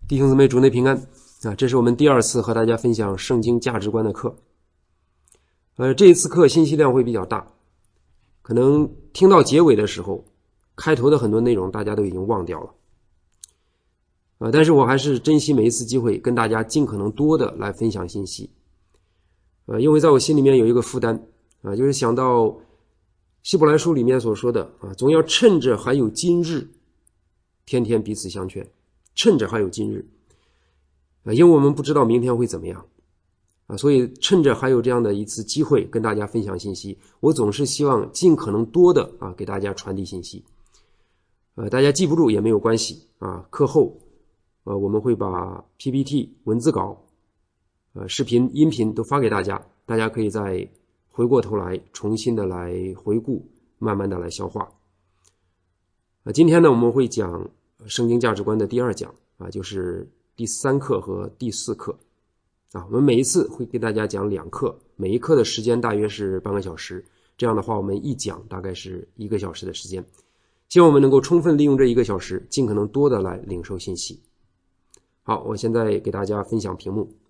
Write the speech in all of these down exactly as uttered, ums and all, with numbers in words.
弟兄姊妹，主内平安啊！这是我们第二次和大家分享圣经价值观的课。呃，这一次课信息量会比较大，可能听到结尾的时候，开头的很多内容大家都已经忘掉了。呃，但是我还是珍惜每一次机会，跟大家尽可能多的来分享信息。呃，因为在我心里面有一个负担啊、呃，就是想到希伯来书里面所说的啊，总要趁着还有今日，天天彼此相劝。趁着还有今日啊，因为我们不知道明天会怎么样啊，所以趁着还有这样的一次机会跟大家分享信息，我总是希望尽可能多的啊给大家传递信息。呃，大家记不住也没有关系啊，课后呃我们会把 P P T 文字稿、呃视频、音频都发给大家，大家可以再回过头来重新的来回顾，慢慢的来消化。啊，今天呢我们会讲圣经价值观的第二讲啊，就是第三课和第四课啊。我们每一次会给大家讲两课，每一课的时间大约是半个小时，这样的话我们一讲大概是一个小时的时间。希望我们能够充分利用这一个小时，尽可能多的来领受信息。好，我现在给大家分享屏幕。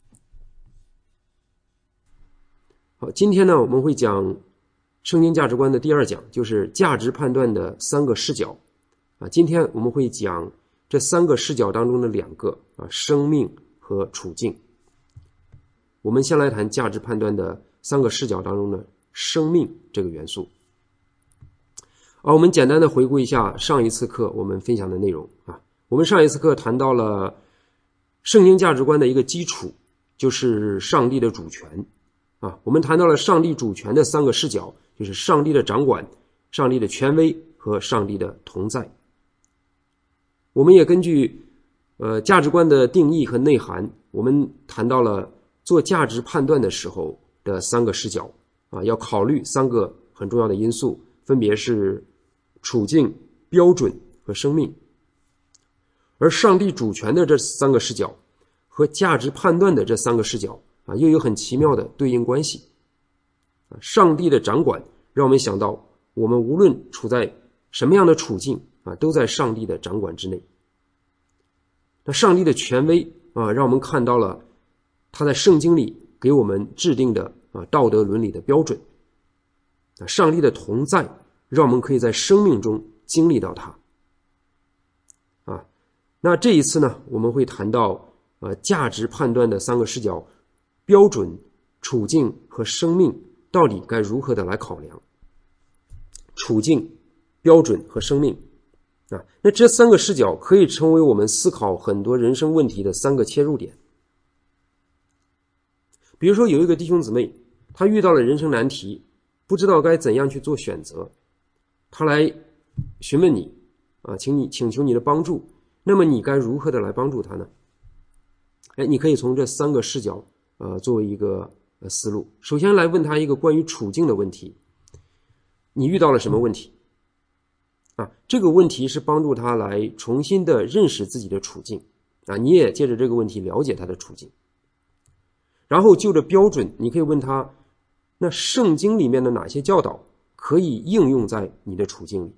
好，今天呢我们会讲圣经价值观的第二讲，就是价值判断的三个视角。啊，今天我们会讲这三个视角当中的两个啊，生命和处境。我们先来谈价值判断的三个视角当中的生命这个元素。啊，我们简单的回顾一下上一次课我们分享的内容啊。我们上一次课谈到了圣经价值观的一个基础，就是上帝的主权啊。我们谈到了上帝主权的三个视角，就是上帝的掌管、上帝的权威和上帝的同在。我们也根据呃价值观的定义和内涵，我们谈到了做价值判断的时候的三个视角啊，要考虑三个很重要的因素，分别是处境、标准和生命。而上帝主权的这三个视角和价值判断的这三个视角啊，又有很奇妙的对应关系。啊，上帝的掌管让我们想到，我们无论处在什么样的处境啊，都在上帝的掌管之内。那上帝的权威啊，让我们看到了他在圣经里给我们制定的啊道德伦理的标准。啊，上帝的同在让我们可以在生命中经历到他。啊，那这一次呢，我们会谈到呃价值判断的三个视角：标准、处境和生命到底该如何的来考量。处境、标准和生命啊，那这三个视角可以成为我们思考很多人生问题的三个切入点。比如说有一个弟兄姊妹，他遇到了人生难题，不知道该怎样去做选择，他来询问你啊，请你请求你的帮助，那么你该如何的来帮助他呢？哎，你可以从这三个视角呃作为一个呃思路。首先来问他一个关于处境的问题，你遇到了什么问题？啊，这个问题是帮助他来重新的认识自己的处境啊，你也借着这个问题了解他的处境。然后就着标准，你可以问他，那圣经里面的哪些教导可以应用在你的处境里？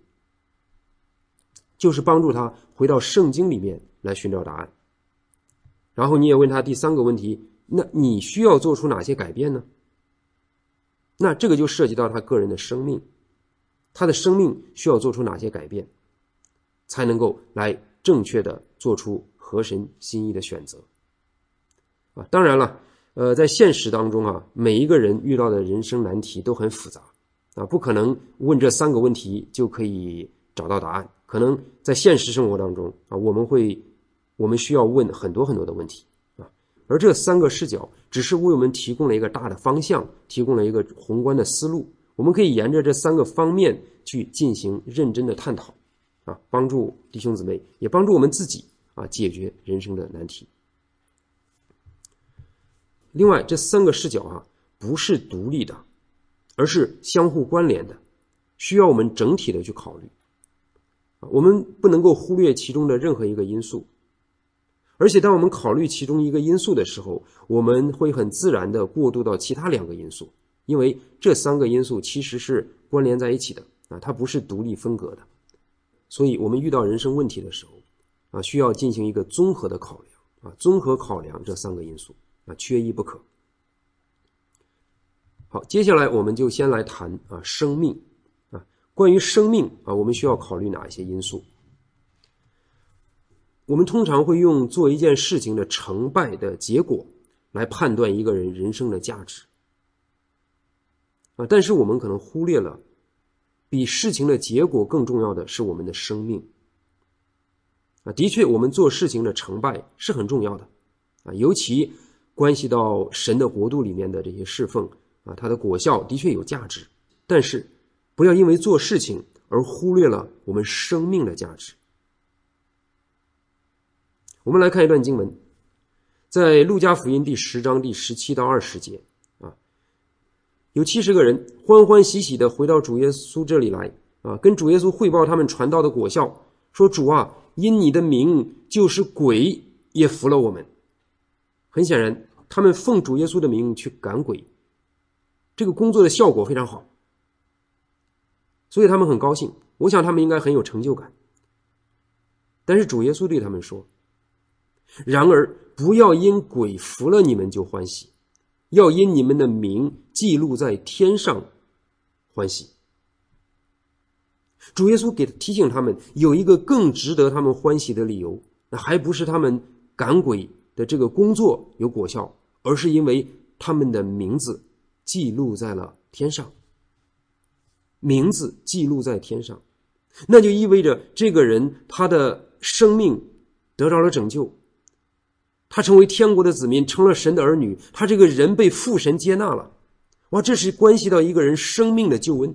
就是帮助他回到圣经里面来寻找答案。然后你也问他第三个问题，那你需要做出哪些改变呢？那这个就涉及到他个人的生命，他的生命需要做出哪些改变，才能够来正确的做出合神心意的选择啊。当然了，呃，在现实当中啊，每一个人遇到的人生难题都很复杂啊，不可能问这三个问题就可以找到答案。可能在现实生活当中啊，我们会我们需要问很多很多的问题啊，而这三个视角只是为我们提供了一个大的方向，提供了一个宏观的思路。我们可以沿着这三个方面去进行认真的探讨啊，帮助弟兄姊妹，也帮助我们自己啊解决人生的难题。另外，这三个视角啊不是独立的，而是相互关联的，需要我们整体的去考虑。我们不能够忽略其中的任何一个因素，而且当我们考虑其中一个因素的时候，我们会很自然的过渡到其他两个因素，因为这三个因素其实是关联在一起的啊，它不是独立分隔的。所以我们遇到人生问题的时候， 啊，需要进行一个综合的考量啊，综合考量这三个因素啊，缺一不可。好，接下来我们就先来谈啊生命啊，关于生命啊，我们需要考虑哪一些因素？我们通常会用做一件事情的成败的结果来判断一个人人生的价值啊，但是我们可能忽略了比事情的结果更重要的是我们的生命啊。的确，我们做事情的成败是很重要的啊，尤其关系到神的国度里面的这些侍奉啊，它的果效的确有价值，但是不要因为做事情而忽略了我们生命的价值。我们来看一段经文，在路加福音第十章第十七到二十节啊，有七十个人欢欢喜喜的回到主耶稣这里来啊，跟主耶稣汇报他们传道的果效，说主啊，因你的名，就是鬼也服了我们。很显然，他们奉主耶稣的名去赶鬼，这个工作的效果非常好，所以他们很高兴，我想他们应该很有成就感。但是主耶稣对他们说，然而不要因鬼服了你们就欢喜，要因你们的名记录在天上欢喜。主耶稣给提醒他们有一个更值得他们欢喜的理由，那还不是他们赶鬼的这个工作有果效，而是因为他们的名字记录在了天上。名字记录在天上，那就意味着这个人他的生命得到了拯救，他成为天国的子民，成了神的儿女，他这个人被父神接纳了。哇，这是关系到一个人生命的救恩。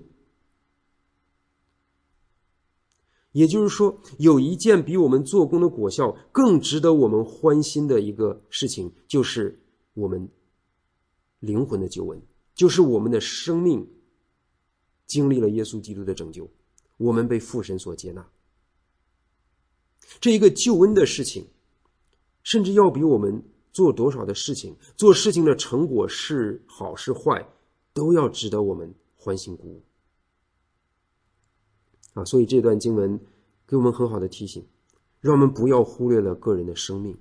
也就是说，有一件比我们做工的果效更值得我们欢心的一个事情，就是我们灵魂的救恩，就是我们的生命经历了耶稣基督的拯救，我们被父神所接纳。这一个救恩的事情，甚至要比我们做多少的事情，做事情的成果是好是坏，都要值得我们欢欣鼓舞啊！所以这段经文给我们很好的提醒，让我们不要忽略了个人的生命。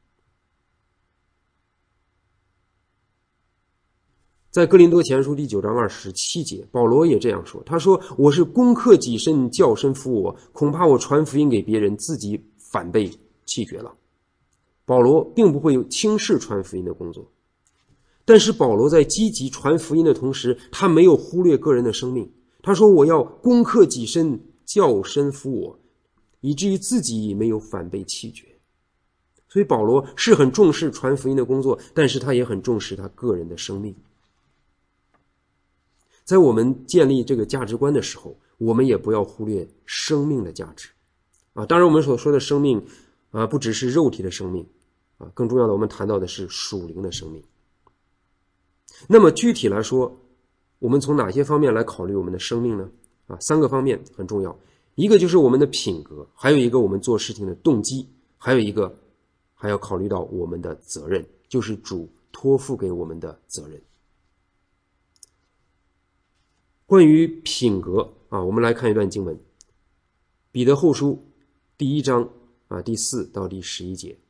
在哥林多前书第九章二十七节，保罗也这样说，他说，我是攻克己身，叫身服我，恐怕我传福音给别人，自己反被弃绝了。保罗并不会有轻视传福音的工作，但是保罗在积极传福音的同时，他没有忽略个人的生命。他说，我要攻克己身，叫身服我，以至于自己没有反被弃绝。所以保罗是很重视传福音的工作，但是他也很重视他个人的生命。在我们建立这个价值观的时候，我们也不要忽略生命的价值啊。当然我们所说的生命啊，不只是肉体的生命啊，更重要的我们谈到的是属灵的生命。那么具体来说，我们从哪些方面来考虑我们的生命呢？啊，三个方面很重要，一个就是我们的品格，还有一个我们做事情的动机，还有一个还要考虑到我们的责任，就是主托付给我们的责任。关于品格啊，我们来看一段经文，彼得后书第一章啊第四到第十一节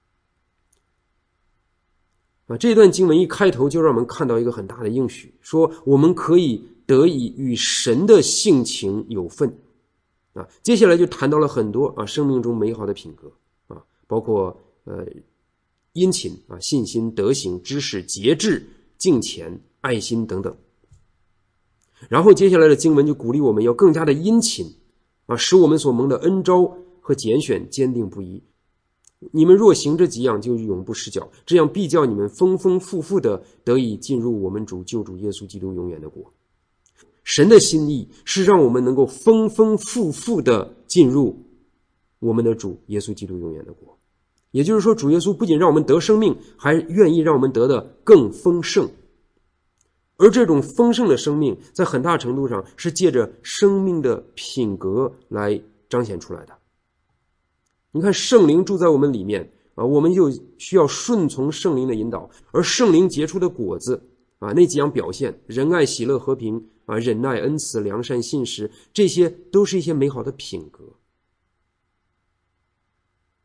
啊，这段经文一开头就让我们看到一个很大的应许，说我们可以得以与神的性情有份啊。接下来就谈到了很多啊生命中美好的品格啊，包括呃殷勤啊、信心、德行、知识、节制、敬虔、爱心等等。然后接下来的经文就鼓励我们要更加的殷勤啊，使我们所蒙的恩召和拣选坚定不移。你们若行这几样，就永不失脚，这样必叫你们丰丰富富的得以进入我们主救主耶稣基督永远的国。神的心意是让我们能够丰丰富富的进入我们的主耶稣基督永远的国。也就是说，主耶稣不仅让我们得生命，还愿意让我们得的更丰盛。而这种丰盛的生命在很大程度上是借着生命的品格来彰显出来的。你看，圣灵住在我们里面啊，我们就需要顺从圣灵的引导，而圣灵结出的果子啊，那几样表现，仁爱、喜乐、和平啊，忍耐、恩慈、良善、信实，这些都是一些美好的品格。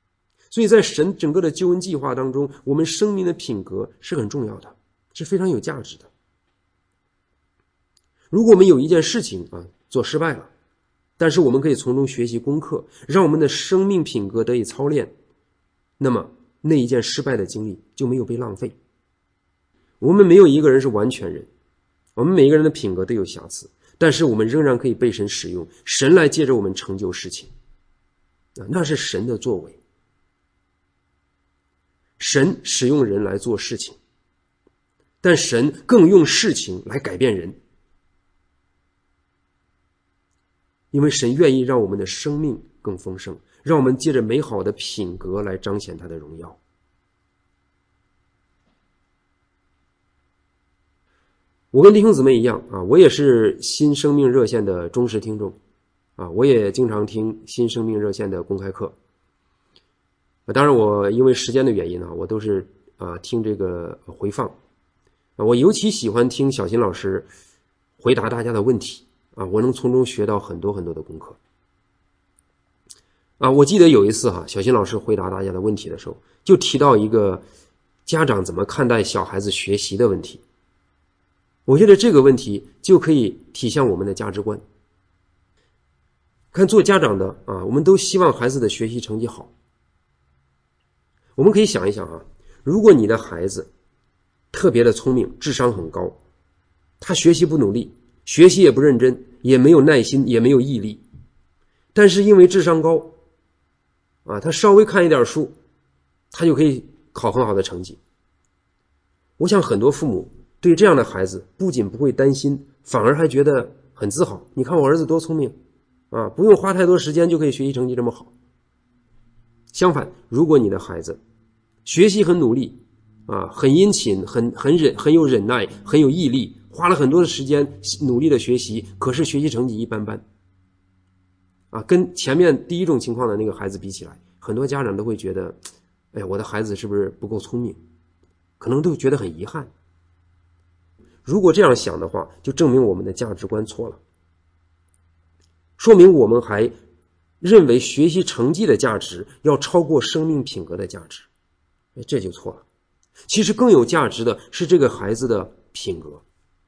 所以在神整个的救恩计划当中，我们生命的品格是很重要的，是非常有价值的。如果我们有一件事情啊做失败了，但是我们可以从中学习功课，让我们的生命品格得以操练，那么那一件失败的经历就没有被浪费。我们没有一个人是完全人，我们每一个人的品格都有瑕疵，但是我们仍然可以被神使用，神来借着我们成就事情，那是神的作为。神使用人来做事情，但神更用事情来改变人，因为神愿意让我们的生命更丰盛，让我们借着美好的品格来彰显他的荣耀。我跟弟兄姊妹一样啊，我也是新生命热线的忠实听众啊，我也经常听新生命热线的公开课。当然我因为时间的原因呢，我都是啊听这个回放。我尤其喜欢听小新老师回答大家的问题啊，我能从中学到很多很多的功课。啊，我记得有一次哈，小新老师回答大家的问题的时候，就提到一个家长怎么看待小孩子学习的问题。我觉得这个问题就可以体现我们的价值观。看做家长的啊，我们都希望孩子的学习成绩好。我们可以想一想啊，如果你的孩子特别的聪明，智商很高，他学习不努力，学习也不认真，也没有耐心，也没有毅力，但是因为智商高啊，他稍微看一点书，他就可以考很好的成绩。我想很多父母对这样的孩子不仅不会担心，反而还觉得很自豪。你看我儿子多聪明啊，不用花太多时间就可以学习成绩这么好。相反，如果你的孩子学习很努力啊，很殷勤，很很忍，很有忍耐，很有毅力，花了很多的时间努力的学习，可是学习成绩一般般啊，跟前面第一种情况的那个孩子比起来，很多家长都会觉得，哎呀，我的孩子是不是不够聪明？可能都觉得很遗憾。如果这样想的话，就证明我们的价值观错了，说明我们还认为学习成绩的价值要超过生命品格的价值，这就错了。其实更有价值的是这个孩子的品格。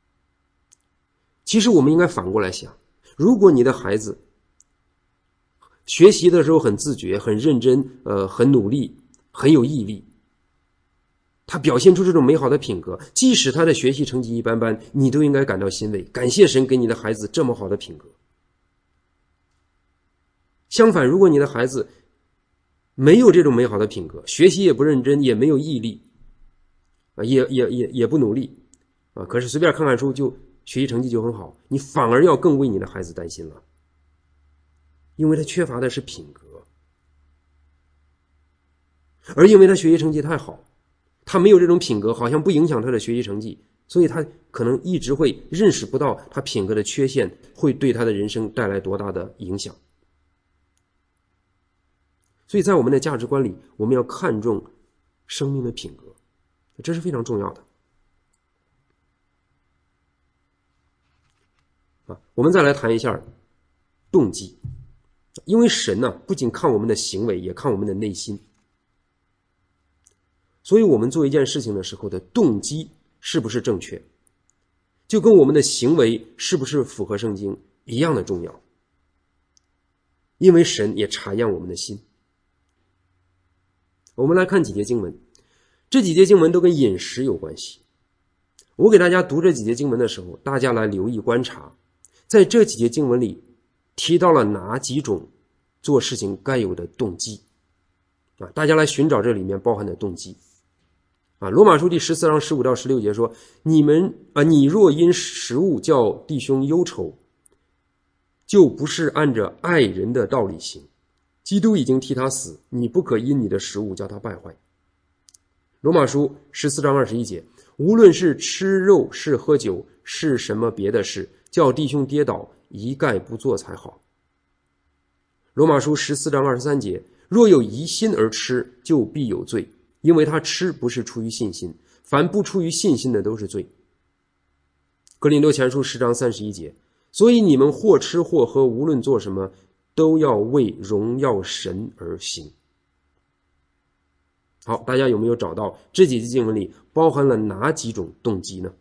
其实我们应该反过来想，如果你的孩子学习的时候很自觉，很认真，呃，很努力，很有毅力，他表现出这种美好的品格，即使他的学习成绩一般般，你都应该感到欣慰，感谢神给你的孩子这么好的品格。相反，如果你的孩子没有这种美好的品格，学习也不认真，也没有毅力啊，也也也也不努力啊，可是随便看看书就学习成绩就很好，你反而要更为你的孩子担心了，因为他缺乏的是品格，而因为他学习成绩太好，他没有这种品格，好像不影响他的学习成绩，所以他可能一直会认识不到他品格的缺陷会对他的人生带来多大的影响。所以在我们的价值观里，我们要看重生命的品格，这是非常重要的。啊，我们再来谈一下动机，因为神呢，不仅看我们的行为，也看我们的内心。所以我们做一件事情的时候的动机是不是正确，就跟我们的行为是不是符合圣经一样的重要。因为神也查验我们的心。我们来看几节经文，这几节经文都跟饮食有关系。我给大家读这几节经文的时候，大家来留意观察，在这几节经文里提到了哪几种做事情该有的动机啊？大家来寻找这里面包含的动机啊。罗马书第十四章十五到十六节说：你们啊，你若因食物叫弟兄忧愁，就不是按着爱人的道理行。基督已经替他死，你不可因你的食物叫他败坏。罗马书十四章二十一节，无论是吃肉是喝酒是什么别的事，叫弟兄跌倒，一概不做才好。罗马书十四章二十三节，若有疑心而吃，就必有罪，因为他吃不是出于信心，凡不出于信心的都是罪。哥林多前书十章三十一节，所以你们或吃或喝，无论做什么，都要为荣耀神而行。 好，大家有没有找到这几节经文里包含了哪几种动机呢？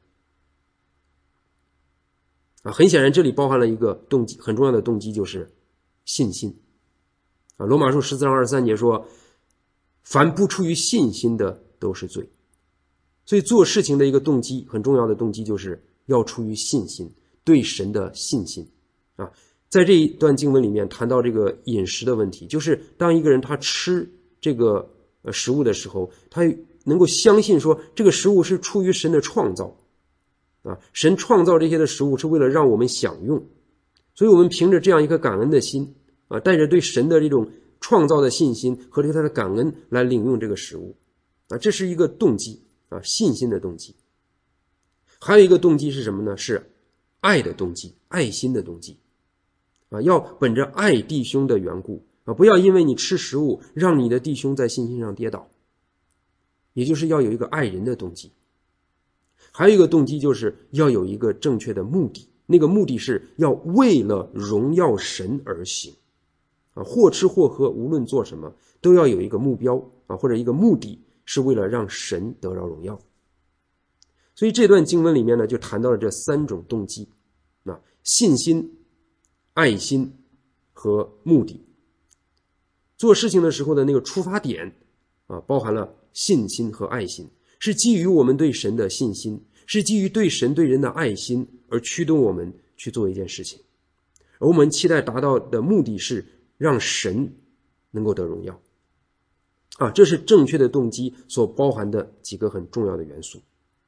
啊，很显然这里包含了一个动机，很重要的动机就是信心。啊，罗马书十四章二十三节说，凡不出于信心的都是罪。所以做事情的一个动机，很重要的动机就是要出于信心，对神的信心。啊，在这一段经文里面谈到这个饮食的问题，就是当一个人他吃这个呃食物的时候，他能够相信说这个食物是出于神的创造。啊，神创造这些的食物是为了让我们享用，所以我们凭着这样一颗感恩的心啊，带着对神的这种创造的信心和对他的感恩来领用这个食物啊，这是一个动机啊，信心的动机。还有一个动机是什么呢？是爱的动机，爱心的动机啊，要本着爱弟兄的缘故啊，不要因为你吃食物让你的弟兄在信心上跌倒，也就是要有一个爱人的动机。还有一个动机就是要有一个正确的目的，那个目的是要为了荣耀神而行啊，或吃或喝，无论做什么都要有一个目标啊，或者一个目的是为了让神得到荣耀。所以这段经文里面呢，就谈到了这三种动机啊，信心、爱心和目的。做事情的时候的那个出发点啊，包含了信心和爱心，是基于我们对神的信心，是基于对神对人的爱心而驱动我们去做一件事情，而我们期待达到的目的是让神能够得荣耀啊，这是正确的动机所包含的几个很重要的元素。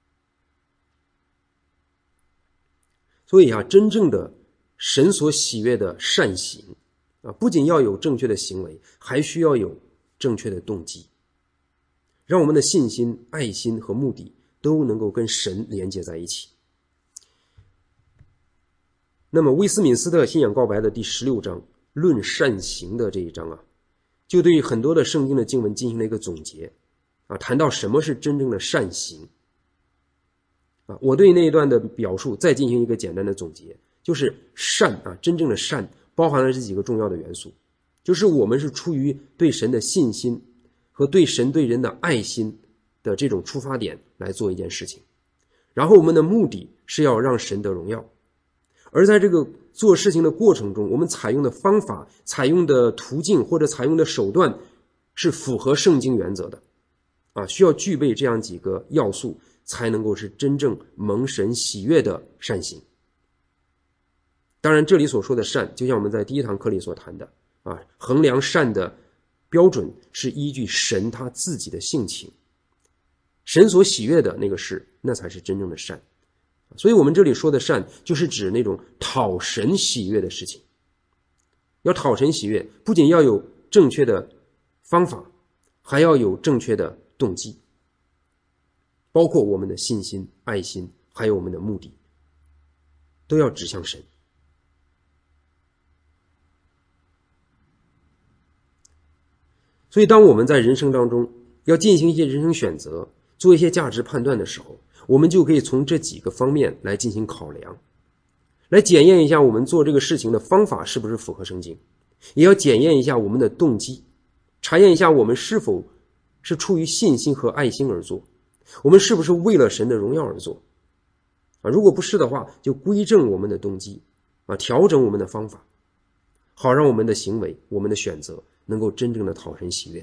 所以啊，真正的神所喜悦的善行啊，不仅要有正确的行为，还需要有正确的动机，让我们的信心、爱心和目的都能够跟神连接在一起。那么威斯敏斯特信仰告白的第十六章论善行的这一章啊，就对很多的圣经的经文进行了一个总结啊，谈到什么是真正的善行啊。我对那一段的表述再进行一个简单的总结，就是善啊，真正的善包含了这几个重要的元素，就是我们是出于对神的信心和对神对人的爱心的这种出发点来做一件事情，然后我们的目的是要让神得荣耀，而在这个做事情的过程中，我们采用的方法、采用的途径或者采用的手段是符合圣经原则的啊，需要具备这样几个要素，才能够是真正蒙神喜悦的善行。当然这里所说的善，就像我们在第一堂课里所谈的啊，衡量善的标准是依据神他自己的性情，神所喜悦的那个事，那才是真正的善。所以我们这里说的善，就是指那种讨神喜悦的事情。要讨神喜悦，不仅要有正确的方法，还要有正确的动机，包括我们的信心、爱心，还有我们的目的，都要指向神。所以当我们在人生当中要进行一些人生选择，做一些价值判断的时候，我们就可以从这几个方面来进行考量，来检验一下我们做这个事情的方法是不是符合圣经，也要检验一下我们的动机，查验一下我们是否是出于信心和爱心而做，我们是不是为了神的荣耀而做啊？如果不是的话，就归正我们的动机啊，调整我们的方法，好让我们的行为、我们的选择能够真正的讨神喜悦。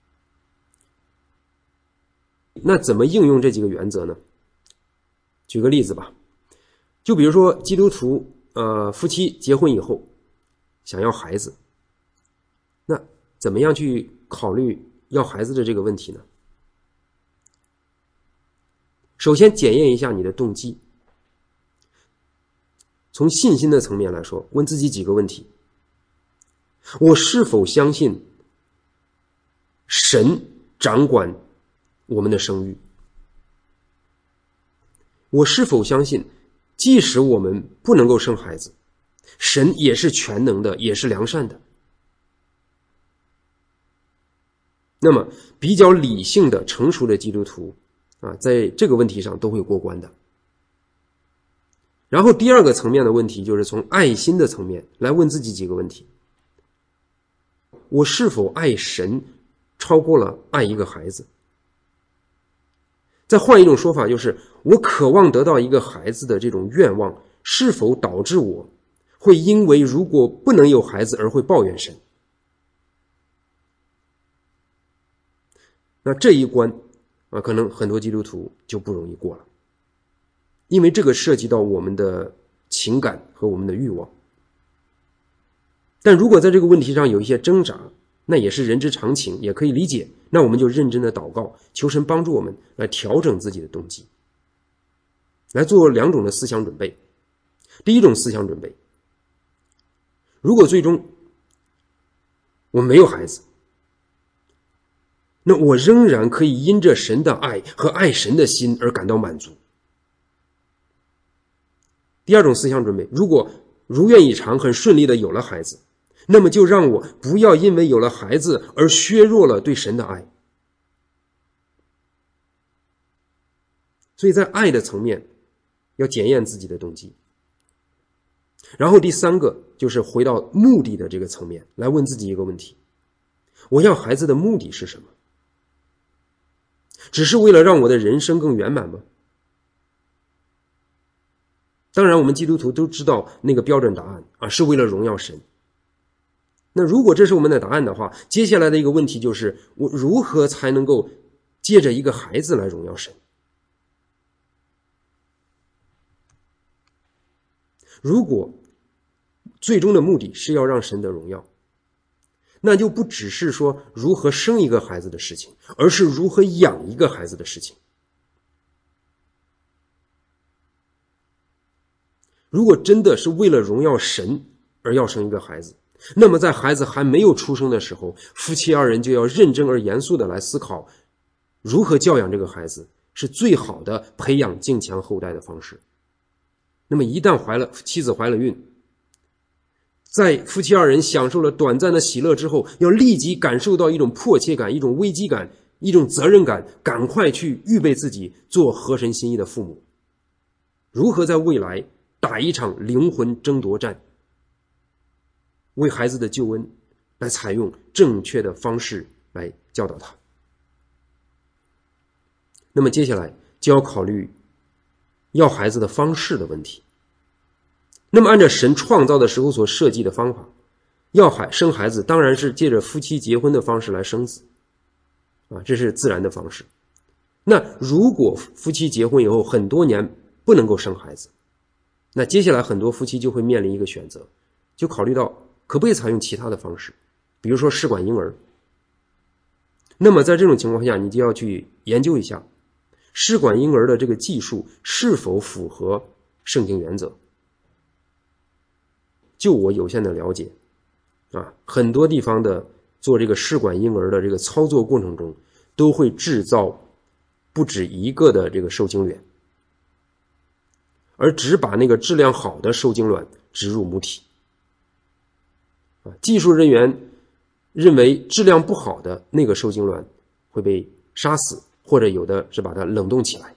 那怎么应用这几个原则呢？举个例子吧，就比如说基督徒呃夫妻结婚以后想要孩子，那怎么样去考虑要孩子的这个问题呢？首先检验一下你的动机。从信心的层面来说，问自己几个问题：我是否相信神掌管我们的生育？我是否相信即使我们不能够生孩子，神也是全能的，也是良善的？那么比较理性的成熟的基督徒啊，在这个问题上都会过关的。然后第二个层面的问题，就是从爱心的层面来问自己几个问题：我是否爱神超过了爱一个孩子？ 再换一种说法，就是我渴望得到一个孩子的这种愿望，是否导致我会因为如果不能有孩子而会抱怨神？那这一关啊，可能很多基督徒就不容易过了，因为这个涉及到我们的情感和我们的欲望。但如果在这个问题上有一些挣扎，那也是人之常情，也可以理解。那我们就认真的祷告，求神帮助我们来调整自己的动机，来做两种的思想准备。第一种思想准备，如果最终我没有孩子，那我仍然可以因着神的爱和爱神的心而感到满足。第二种思想准备，如果如愿以偿很顺利的有了孩子，那么就让我不要因为有了孩子而削弱了对神的爱。所以在爱的层面要检验自己的动机。然后第三个就是回到目的的这个层面来问自己一个问题，我要孩子的目的是什么？只是为了让我的人生更圆满吗？当然我们基督徒都知道那个标准答案啊，是为了荣耀神。那如果这是我们的答案的话，接下来的一个问题就是我如何才能够借着一个孩子来荣耀神？如果最终的目的是要让神的荣耀，那就不只是说如何生一个孩子的事情，而是如何养一个孩子的事情。如果真的是为了荣耀神而要生一个孩子，那么在孩子还没有出生的时候，夫妻二人就要认真而严肃的来思考，如何教养这个孩子是最好的培养敬强后代的方式。那么一旦怀了妻子怀了孕，在夫妻二人享受了短暂的喜乐之后，要立即感受到一种迫切感，一种危机感，一种责任感，赶快去预备自己做合神心意的父母。如何在未来打一场灵魂争夺战，为孩子的救恩来采用正确的方式来教导他。那么接下来就要考虑要孩子的方式的问题。那么按照神创造的时候所设计的方法，要孩生孩子当然是借着夫妻结婚的方式来生子啊，这是自然的方式。那如果夫妻结婚以后很多年不能够生孩子，那接下来很多夫妻就会面临一个选择，就考虑到可不可以采用其他的方式，比如说试管婴儿。那么在这种情况下，你就要去研究一下试管婴儿的这个技术是否符合圣经原则。就我有限的了解啊，很多地方的做这个试管婴儿的这个操作过程中，都会制造不止一个的这个受精卵，而只把那个质量好的受精卵植入母体。啊，技术人员认为质量不好的那个受精卵会被杀死，或者有的是把它冷冻起来。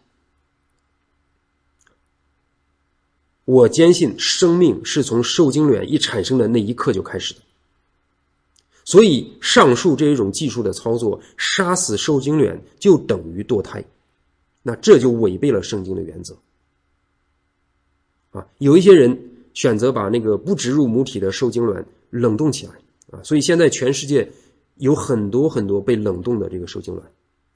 我坚信生命是从受精卵一产生的那一刻就开始的，所以上述这一种技术的操作，杀死受精卵就等于堕胎，那这就违背了圣经的原则。啊，有一些人选择把那个不植入母体的受精卵冷冻起来啊，所以现在全世界有很多很多被冷冻的这个受精卵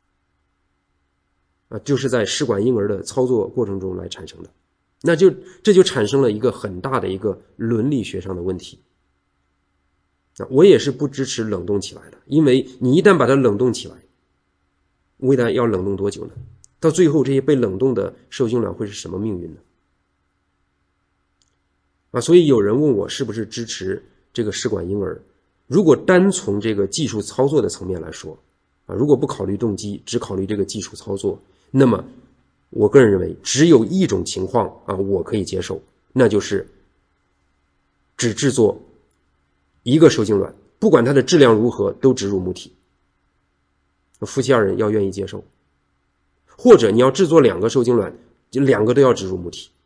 啊，就是在试管婴儿的操作过程中来产生的。那就这就产生了一个很大的一个伦理学上的问题。我也是不支持冷冻起来的，因为你一旦把它冷冻起来，未来要冷冻多久呢？到最后这些被冷冻的受精卵会是什么命运呢？啊，所以有人问我是不是支持这个试管婴儿。如果单从这个技术操作的层面来说，啊，如果不考虑动机，只考虑这个技术操作，那么我个人认为只有一种情况啊，我可以接受，那就是只制作一个受精卵，不管它的质量如何都植入母体，夫妻二人要愿意接受。或者你要制作两个受精卵，就两个都要植入母体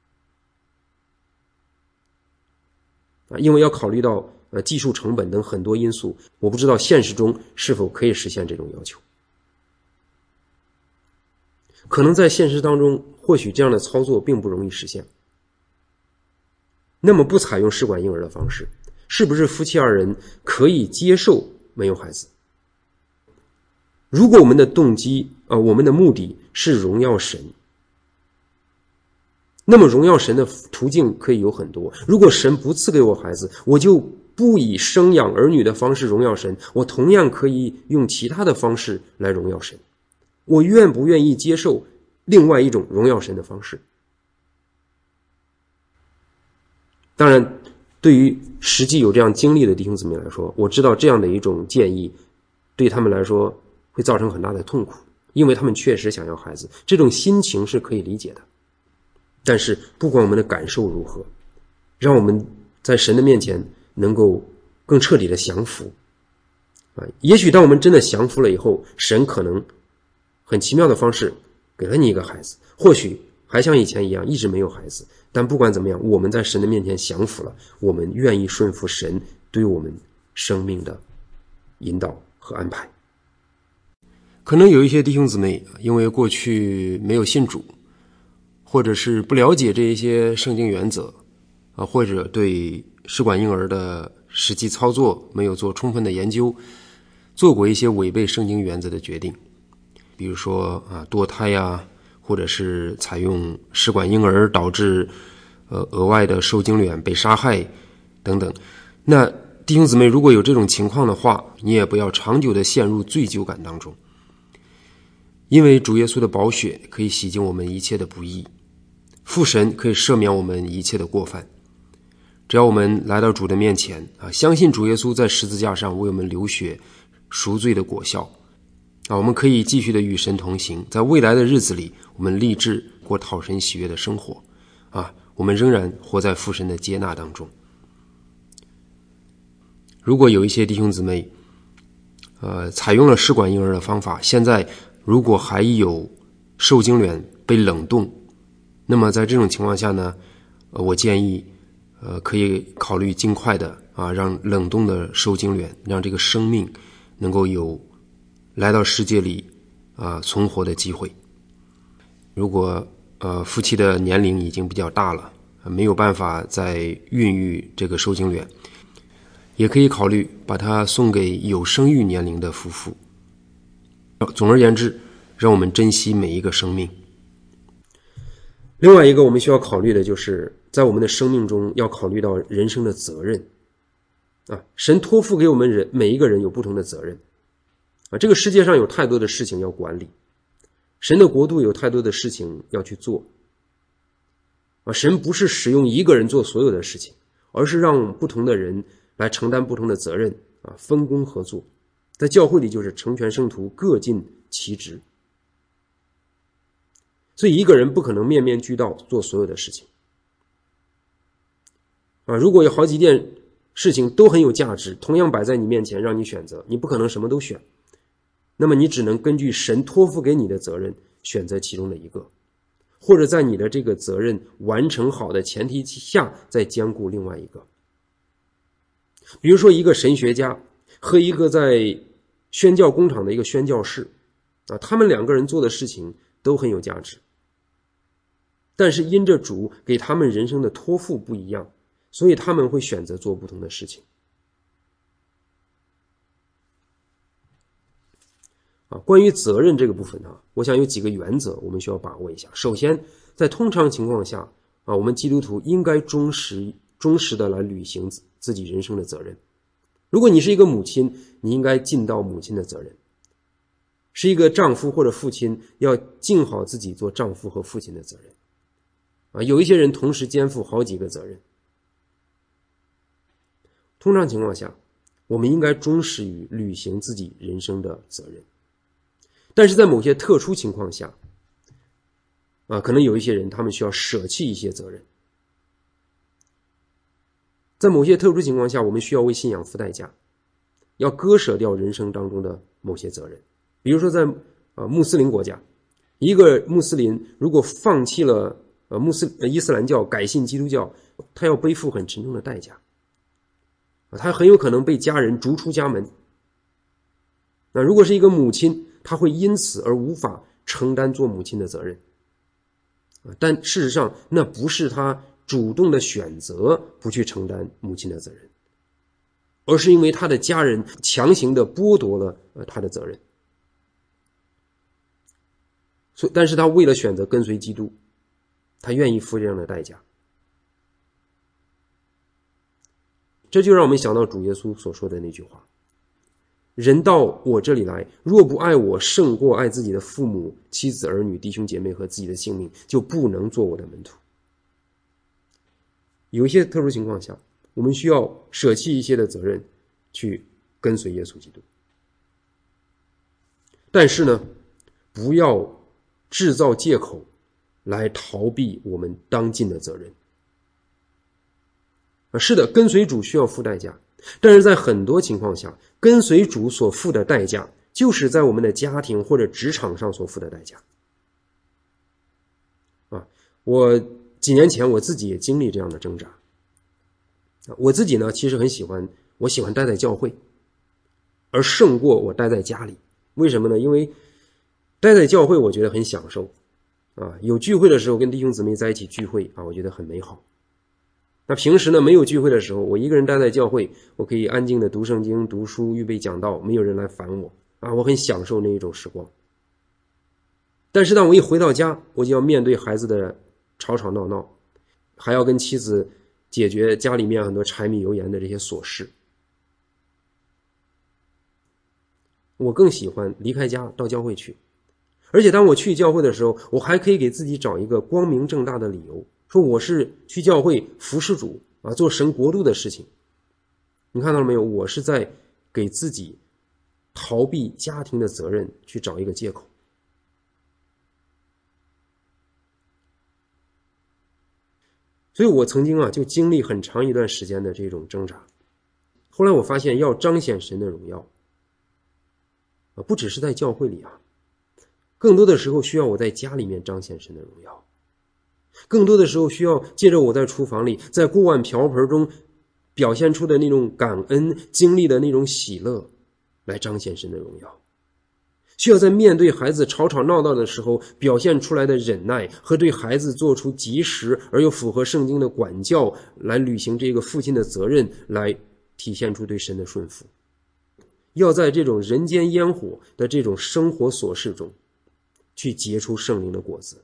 啊，因为要考虑到呃技术成本等很多因素，我不知道现实中是否可以实现这种要求。 可能在现实当中，或许这样的操作并不容易实现。那么不采用试管婴儿的方式，是不是夫妻二人可以接受没有孩子？如果我们的动机呃，我们的目的是荣耀神，那么荣耀神的途径可以有很多。如果神不赐给我孩子，我就不以生养儿女的方式荣耀神，我同样可以用其他的方式来荣耀神。我愿不愿意接受另外一种荣耀神的方式？当然，对于实际有这样经历的弟兄姊妹来说，我知道这样的一种建议对他们来说会造成很大的痛苦，因为他们确实想要孩子，这种心情是可以理解的。但是不管我们的感受如何，让我们在神的面前能够更彻底的降服啊！也许当我们真的降服了以后，神可能很奇妙的方式给了你一个孩子，或许还像以前一样一直没有孩子，但不管怎么样，我们在神的面前降服了，我们愿意顺服神对我们生命的引导和安排。可能有一些弟兄姊妹因为过去没有信主，或者是不了解这一些圣经原则啊，或者对试管婴儿的实际操作没有做充分的研究，做过一些违背圣经原则的决定，比如说啊堕胎呀，或者是采用试管婴儿导致呃额外的受精卵被杀害等等。那弟兄姊妹，如果有这种情况的话，你也不要长久的陷入罪疚感当中，因为主耶稣的宝血可以洗净我们一切的不义，父神可以赦免我们一切的过犯。只要我们来到主的面前啊，相信主耶稣在十字架上为我们流血赎罪的果效啊，我们可以继续的与神同行，在未来的日子里，我们立志过讨神喜悦的生活啊，我们仍然活在父神的接纳当中。如果有一些弟兄姊妹呃，采用了试管婴儿的方法，现在如果还有受精卵被冷冻，那么在这种情况下呢，呃、我建议呃，可以考虑尽快的啊，让冷冻的受精卵，让这个生命能够有来到世界里啊存活的机会。如果呃夫妻的年龄已经比较大了，没有办法再孕育这个受精卵，也可以考虑把它送给有生育年龄的夫妇。总而言之，让我们珍惜每一个生命。另外一个我们需要考虑的就是在我们的生命中要考虑到人生的责任啊，神托付给我们人每一个人有不同的责任啊，这个世界上有太多的事情要管理，神的国度有太多的事情要去做啊，神不是使用一个人做所有的事情，而是让不同的人来承担不同的责任啊，分工合作。在教会里就是成全圣徒，各尽其职。所以一个人不可能面面俱到做所有的事情啊！如果有好几件事情都很有价值，同样摆在你面前让你选择，你不可能什么都选，那么你只能根据神托付给你的责任选择其中的一个，或者在你的这个责任完成好的前提下再兼顾另外一个。比如说一个神学家和一个在宣教工厂的一个宣教士啊，他们两个人做的事情都很有价值，但是因着主给他们人生的托付不一样，所以他们会选择做不同的事情啊。关于责任这个部分啊，我想有几个原则我们需要把握一下。首先，在通常情况下啊，我们基督徒应该忠实忠实的来履行自己人生的责任。如果你是一个母亲，你应该尽到母亲的责任；是一个丈夫或者父亲，要尽好自己做丈夫和父亲的责任啊，有一些人同时肩负好几个责任。通常情况下，我们应该忠实于履行自己人生的责任，但是在某些特殊情况下啊，可能有一些人他们需要舍弃一些责任。在某些特殊情况下，我们需要为信仰付代价，要割舍掉人生当中的某些责任。比如说在呃穆斯林国家，一个穆斯林如果放弃了呃穆斯伊斯兰教改信基督教，他要背负很沉重的代价，他很有可能被家人逐出家门。那如果是一个母亲，她会因此而无法承担做母亲的责任。但事实上那不是他主动的选择不去承担母亲的责任，而是因为他的家人强行的剥夺了他的责任。所以但是他为了选择跟随基督，他愿意付这样的代价。这就让我们想到主耶稣所说的那句话，人到我这里来，若不爱我胜过爱自己的父母、妻子、儿女、弟兄姐妹和自己的性命，就不能做我的门徒。有一些特殊情况下，我们需要舍弃一些的责任去跟随耶稣基督，但是呢，不要制造借口来逃避我们当尽的责任。是的，跟随主需要付代价，但是在很多情况下，跟随主所付的代价就是在我们的家庭或者职场上所付的代价。啊，我几年前我自己也经历这样的挣扎。我自己呢，其实很喜欢，我喜欢待在教会，而胜过我待在家里。为什么呢？因为待在教会我觉得很享受啊，有聚会的时候跟弟兄姊妹在一起聚会啊，我觉得很美好。那平时呢，没有聚会的时候，我一个人待在教会，我可以安静的读圣经、读书、预备讲道，没有人来烦我啊，我很享受那一种时光。但是当我一回到家，我就要面对孩子的吵吵闹闹，还要跟妻子解决家里面很多柴米油盐的这些琐事。我更喜欢离开家到教会去，而且当我去教会的时候，我还可以给自己找一个光明正大的理由，说我是去教会服侍主啊，做神国度的事情。你看到了没有？我是在给自己逃避家庭的责任去找一个借口。所以我曾经啊就经历很长一段时间的这种挣扎。后来我发现要彰显神的荣耀啊，不只是在教会里啊，更多的时候需要我在家里面彰显神的荣耀，更多的时候需要借着我在厨房里，在锅碗瓢盆中表现出的那种感恩，经历的那种喜乐，来彰显神的荣耀。需要在面对孩子吵吵闹闹的时候表现出来的忍耐，和对孩子做出及时而又符合圣经的管教，来履行这个父亲的责任，来体现出对神的顺服。要在这种人间烟火的这种生活琐事中去结出圣灵的果子。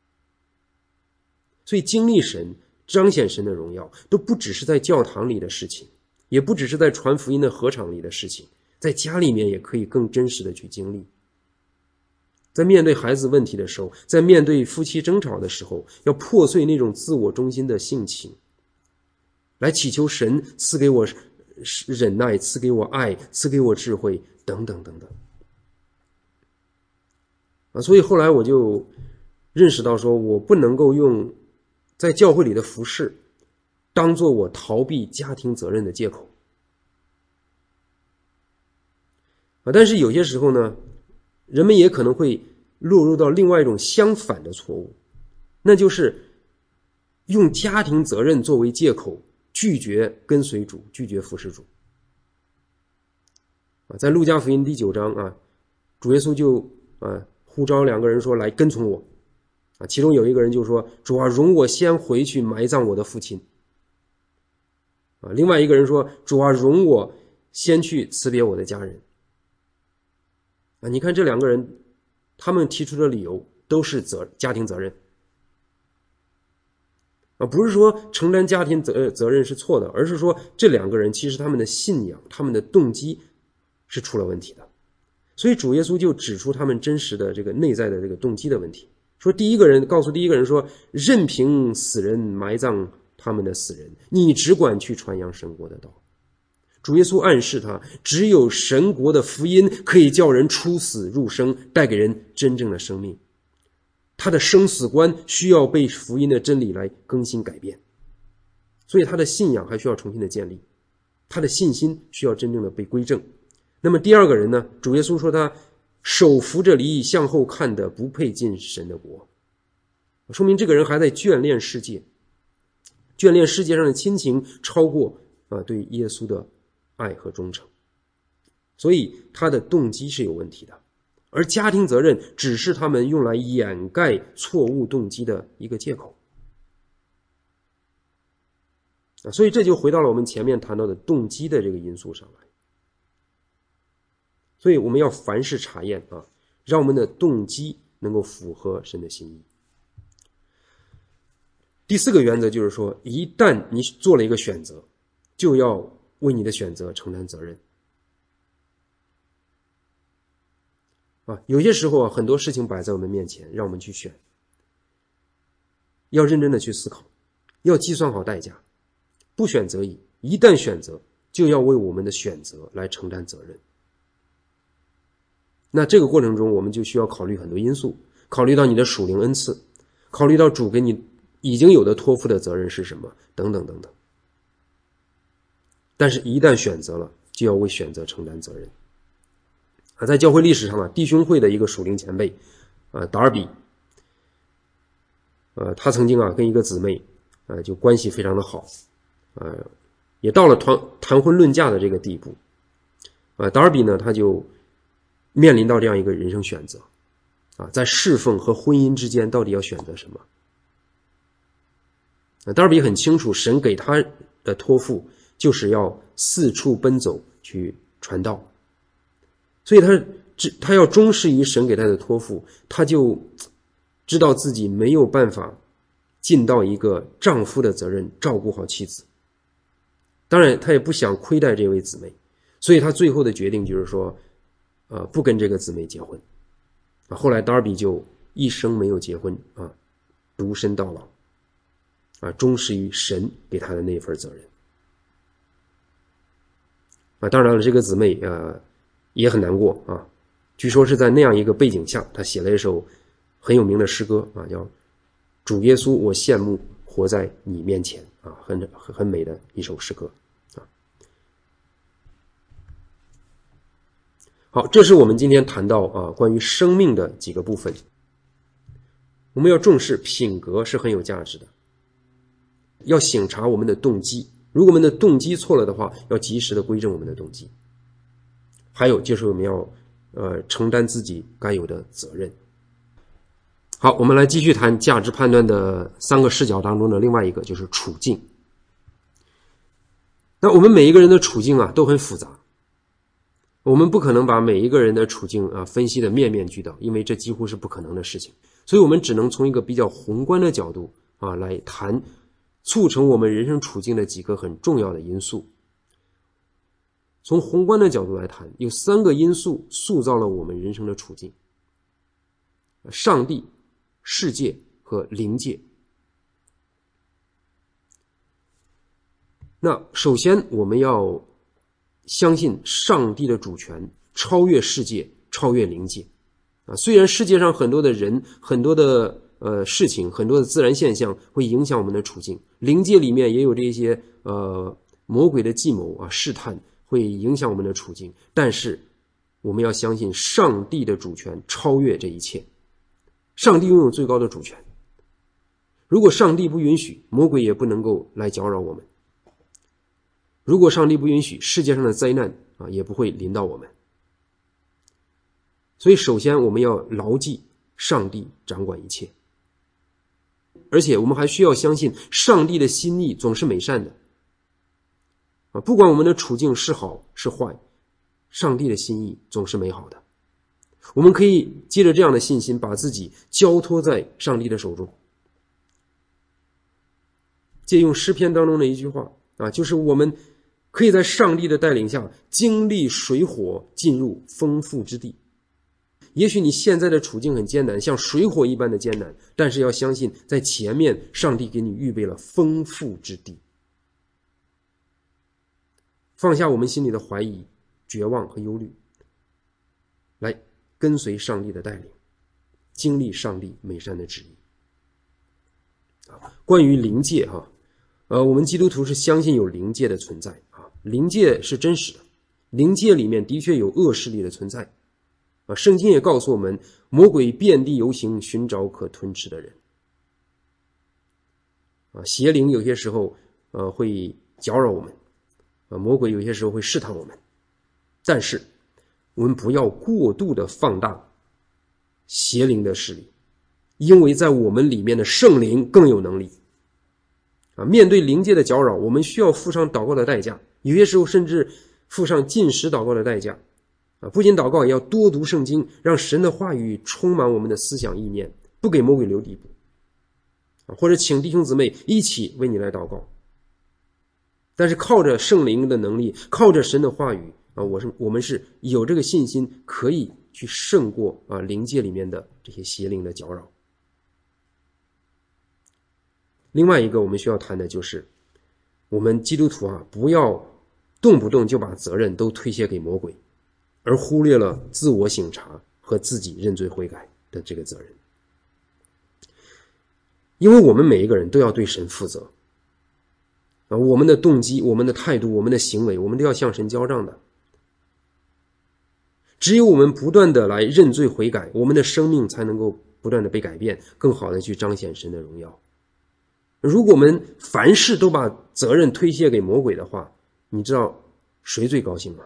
所以经历神、彰显神的荣耀都不只是在教堂里的事情，也不只是在传福音的合场里的事情，在家里面也可以更真实的去经历。在面对孩子问题的时候，在面对夫妻争吵的时候，要破碎那种自我中心的性情，来祈求神赐给我忍耐，赐给我爱，赐给我智慧，等等等等。啊，所以后来我就认识到说，我不能够用在教会里的服事当做我逃避家庭责任的借口。啊，但是有些时候呢，人们也可能会落入到另外一种相反的错误，那就是用家庭责任作为借口，拒绝跟随主，拒绝服侍主。啊，在路加福音第九章啊，主耶稣就啊呼召两个人说，来跟从我。啊，其中有一个人就说，主啊，容我先回去埋葬我的父亲。啊，另外一个人说，主啊，容我先去辞别我的家人。啊，你看这两个人，他们提出的理由都是责家庭责任。啊，不是说承担家庭责责任是错的，而是说这两个人其实他们的信仰、他们的动机是出了问题的。所以主耶稣就指出他们真实的这个内在的这个动机的问题。说第一个人告诉第一个人说，任凭死人埋葬他们的死人，你只管去传扬神国的道。主耶稣暗示他，只有神国的福音可以叫人出死入生，带给人真正的生命。他的生死观需要被福音的真理来更新改变，所以他的信仰还需要重新的建立，他的信心需要真正的被归正。那么第二个人呢，主耶稣说他手扶着犁向后看的不配进神的国，说明这个人还在眷恋世界，眷恋世界上的亲情超过啊对耶稣的爱和忠诚，所以他的动机是有问题的。 而家庭责任只是他们用来掩盖错误动机的一个借口。所以这就回到了我们前面谈到的动机的这个因素上来。所以我们要凡事查验啊，让我们的动机能够符合神的心意。第四个原则就是说，一旦你做了一个选择，就要为你的选择承担责任。啊，有些时候啊，很多事情摆在我们面前，让我们去选，要认真的去思考，要计算好代价，不选则已，一旦选择，就要为我们的选择来承担责任。那这个过程中，我们就需要考虑很多因素，考虑到你的属灵恩赐，考虑到主给你已经有的托付的责任是什么，等等等等。但是一旦选择了，就要为选择承担责任。啊，在教会历史上啊，弟兄会的一个属灵前辈，啊，达尔比，呃，他曾经啊跟一个姊妹，呃，就关系非常的好，呃，也到了谈谈婚论嫁的这个地步。啊，达尔比呢，他就面临到这样一个人生选择，啊，在侍奉和婚姻之间到底要选择什么？啊，达尔比很清楚，神给他的托付就是要四处奔走去传道。所以他他要忠实于神给他的托付，他就知道自己没有办法尽到一个丈夫的责任，照顾好妻子。当然他也不想亏待这位姊妹，所以他最后的决定就是说呃，不跟这个姊妹结婚。啊，后来达尔比就一生没有结婚啊，独身到老，啊，忠实于神给他的那份责任。啊，当然了，这个姊妹呃也很难过啊。据说是在那样一个背景下，他写了一首很有名的诗歌啊，叫《主耶稣，我羡慕活在你面前》啊，很很美的一首诗歌啊。好，这是我们今天谈到啊关于生命的几个部分。我们要重视品格是很有价值的，要省察我们的动机，如果我们的动机错了的话，要及时的归正我们的动机。还有就是我们要呃承担自己该有的责任。好，我们来继续谈价值判断的三个视角当中的另外一个，就是处境。那我们每一个人的处境啊都很复杂，我们不可能把每一个人的处境啊分析的面面俱到，因为这几乎是不可能的事情。所以我们只能从一个比较宏观的角度啊来谈促成我们人生处境的几个很重要的因素。从宏观的角度来谈，有三个因素塑造了我们人生的处境：上帝、世界和灵界。那首先我们要相信上帝的主权超越世界，超越灵界。啊，虽然世界上很多的人、很多的呃事情、很多的自然现象会影响我们的处境，灵界里面也有这些呃魔鬼的计谋啊、试探会影响我们的处境，但是我们要相信上帝的主权超越这一切。上帝拥有最高的主权，如果上帝不允许，魔鬼也不能够来搅扰我们。如果上帝不允许，世界上的灾难啊也不会临到我们。所以首先我们要牢记上帝掌管一切，而且我们还需要相信上帝的心意总是美善的啊，不管我们的处境是好是坏，上帝的心意总是美好的。我们可以借着这样的信心，把自己交托在上帝的手中。借用诗篇当中的一句话啊，就是我们可以在上帝的带领下经历水火，进入丰富之地。也许你现在的处境很艰难，像水火一般的艰难，但是要相信在前面上帝给你预备了丰富之地。放下我们心里的怀疑、绝望和忧虑，来跟随上帝的带领，经历上帝美善的旨意。关于灵界哈，呃，我们基督徒是相信有灵界的存在啊，灵界是真实的，灵界里面的确有恶势力的存在啊。圣经也告诉我们，魔鬼遍地游行，寻找可吞吃的人啊。邪灵有些时候呃会搅扰我们啊，魔鬼有些时候会试探我们，但是我们不要过度的放大邪灵的势力，因为在我们里面的圣灵更有能力啊。面对灵界的搅扰，我们需要付上祷告的代价，有些时候甚至付上禁食祷告的代价啊。不仅祷告，也要多读圣经，让神的话语充满我们的思想意念，不给魔鬼留地步啊。或者请弟兄姊妹一起为你来祷告。但是靠着圣灵的能力，靠着神的话语啊，我是我们是有这个信心，可以去胜过啊灵界里面的这些邪灵的搅扰。另外一个我们需要谈的就是，我们基督徒啊，不要动不动就把责任都推卸给魔鬼，而忽略了自我省察和自己认罪悔改的这个责任。因为我们每一个人都要对神负责啊，我们的动机、我们的态度、我们的行为，我们都要向神交账的。只有我们不断的来认罪悔改，我们的生命才能够不断的被改变，更好的去彰显神的荣耀。如果我们凡事都把责任推卸给魔鬼的话，你知道谁最高兴吗？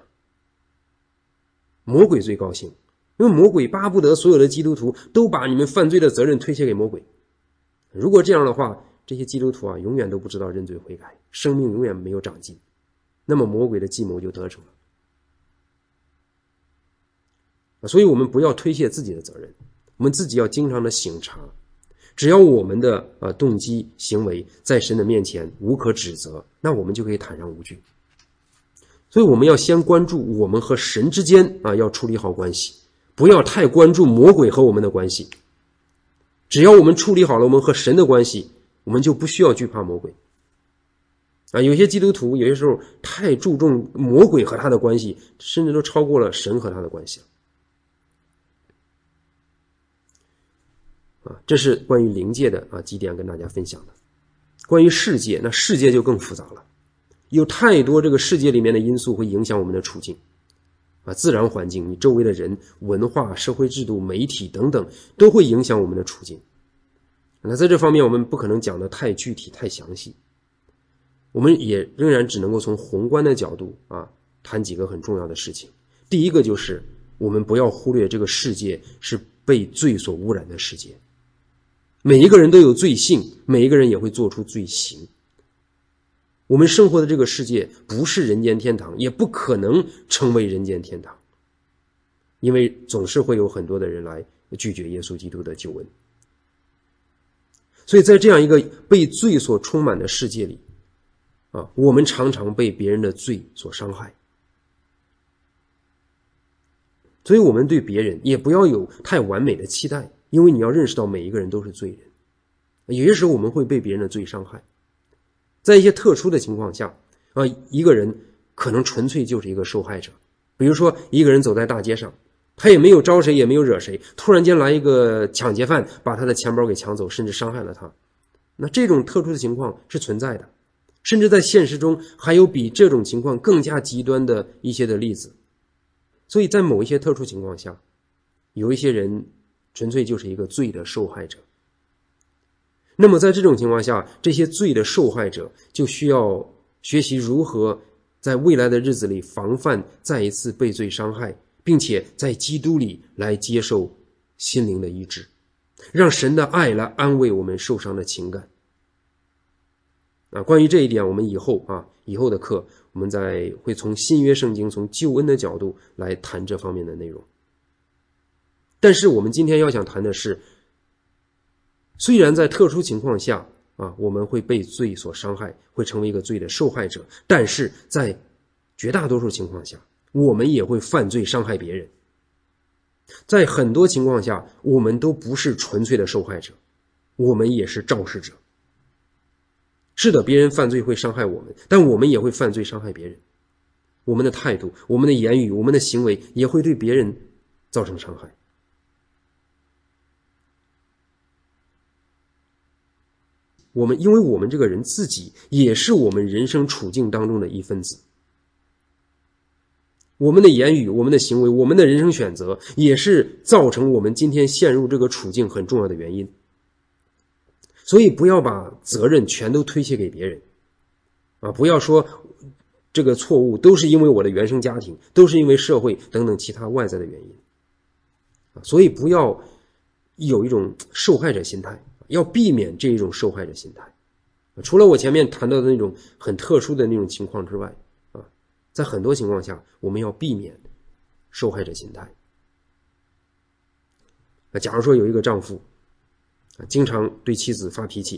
魔鬼最高兴，因为魔鬼巴不得所有的基督徒都把你们犯罪的责任推卸给魔鬼。如果这样的话，这些基督徒啊，永远都不知道认罪悔改，生命永远没有长进，那么魔鬼的计谋就得逞了。所以我们不要推卸自己的责任，我们自己要经常的省察。只要我们的呃动机行为在神的面前无可指责，那我们就可以坦然无惧。所以我们要先关注我们和神之间啊，要处理好关系，不要太关注魔鬼和我们的关系。只要我们处理好了我们和神的关系，我们就不需要惧怕魔鬼啊。有些基督徒有些时候太注重魔鬼和他的关系，甚至都超过了神和他的关系啊。这是关于灵界的啊几点跟大家分享的。关于世界，那世界就更复杂了，有太多这个世界里面的因素会影响我们的处境啊，自然环境、你周围的人、文化、社会制度、媒体等等，都会影响我们的处境。那在这方面我们不可能讲得太具体太详细，我们也仍然只能够从宏观的角度啊谈几个很重要的事情。第一个就是我们不要忽略这个世界是被罪所污染的世界，每一个人都有罪性，每一个人也会做出罪行。我们生活的这个世界不是人间天堂，也不可能成为人间天堂，因为总是会有很多的人来拒绝耶稣基督的救恩。所以在这样一个被罪所充满的世界里啊，我们常常被别人的罪所伤害。所以我们对别人也不要有太完美的期待，因为你要认识到每一个人都是罪人。有些时候我们会被别人的罪伤害，在一些特殊的情况下啊，一个人可能纯粹就是一个受害者。比如说一个人走在大街上，他也没有招谁也没有惹谁，突然间来一个抢劫犯把他的钱包给抢走，甚至伤害了他。那这种特殊的情况是存在的，甚至在现实中还有比这种情况更加极端的一些的例子。所以在某一些特殊情况下，有一些人纯粹就是一个罪的受害者。那么在这种情况下，这些罪的受害者就需要学习如何在未来的日子里防范再一次被罪伤害，并且在基督里来接受心灵的医治，让神的爱来安慰我们受伤的情感啊。关于这一点，我们以后啊以后的课我们再会从新约圣经从救恩的角度来谈这方面的内容。但是我们今天要想谈的是，虽然在特殊情况下啊我们会被罪所伤害，会成为一个罪的受害者，但是在绝大多数情况下我们也会犯罪伤害别人。在很多情况下我们都不是纯粹的受害者，我们也是肇事者。是的，别人犯罪会伤害我们，但我们也会犯罪伤害别人。我们的态度、我们的言语、我们的行为也会对别人造成伤害。我们因为我们这个人自己也是我们人生处境当中的一份子，我们的言语、我们的行为、我们的人生选择也是造成我们今天陷入这个处境很重要的原因。所以不要把责任全都推卸给别人啊！不要说这个错误都是因为我的原生家庭，都是因为社会等等其他外在的原因啊！所以不要有一种受害者心态，要避免这一种受害者心态。除了我前面谈到的那种很特殊的那种情况之外啊，在很多情况下我们要避免受害者心态。假如说有一个丈夫啊，经常对妻子发脾气，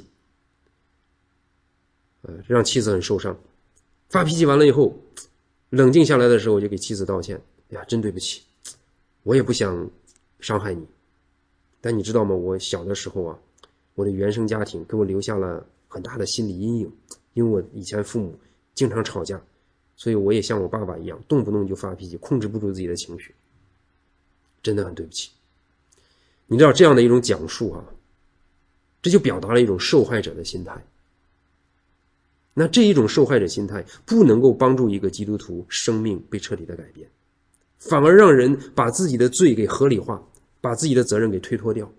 呃，让妻子很受伤。发脾气完了以后，冷静下来的时候就给妻子道歉，哎呀，真对不起，我也不想伤害你，但你知道吗？我小的时候啊，我的原生家庭给我留下了很大的心理阴影，因为我以前父母经常吵架，所以我也像我爸爸一样，动不动就发脾气，控制不住自己的情绪，真的很对不起。你知道这样的一种讲述啊，这就表达了一种受害者的心态。那这一种受害者心态不能够帮助一个基督徒生命被彻底的改变，反而让人把自己的罪给合理化，把自己的责任给推脱掉。